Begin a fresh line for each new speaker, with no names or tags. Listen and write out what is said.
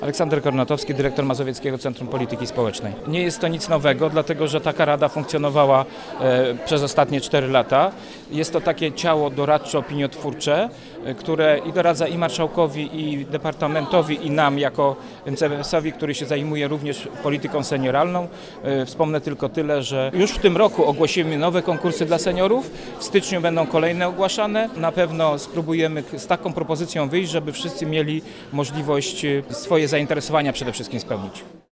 Aleksander Kornatowski, dyrektor Mazowieckiego Centrum Polityki Społecznej. Nie jest to nic nowego, dlatego że taka rada funkcjonowała przez ostatnie 4 lata. Jest to takie ciało doradczo-opiniotwórcze, które i doradza i marszałkowi, i departamentowi, i nam jako NCBS-owi, który się zajmuje również polityką senioralną. Wspomnę tylko tyle, że już w tym roku ogłosimy nowe konkursy dla seniorów. W styczniu będą kolejne ogłaszane. Na pewno spróbujemy z taką propozycją wyjść, żeby wszyscy mieli możliwość swoje zainteresowania przede wszystkim spełnić.